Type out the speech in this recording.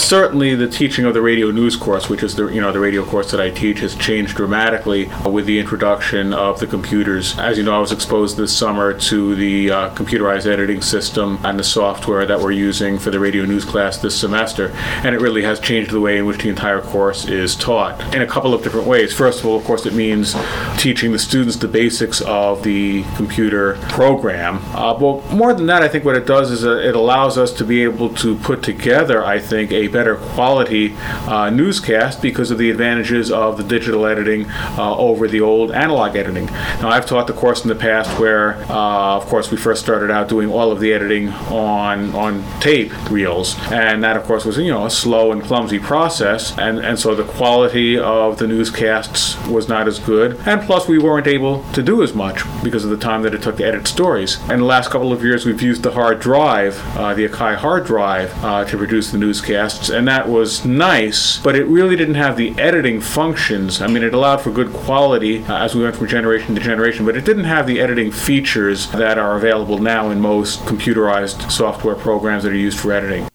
certainly the teaching of the radio news course, which is the radio course that I teach, has changed dramatically with the introduction of the computers. As you know, I was exposed this summer to the computerized editing system and the software that we're using for the radio news class this semester, and it really has changed the way in which the entire course is taught in a couple of different ways. First of all, of course, it means teaching the students the basics of the computer program. But more than that, I think what it does is it allows us to be able to put together, I think, a better quality newscast because of the advantages of the digital editing over the old analog editing. Now, I've taught the course in the past where, of course, we first started out doing all of the editing on tape reels, and that, of course, was a slow and clumsy process, and so the quality of the newscasts was not as good, and plus we weren't able to do as much because of the time that it took to edit stories. In the last couple of years, we've used the hard drive, the Akai hard drive, to produce the newscasts, and that was nice, but it really didn't have the editing functions. I mean, it allowed for good quality as we went from generation to generation, but it didn't have the editing features that are available now in most computerized software programs that are used for editing.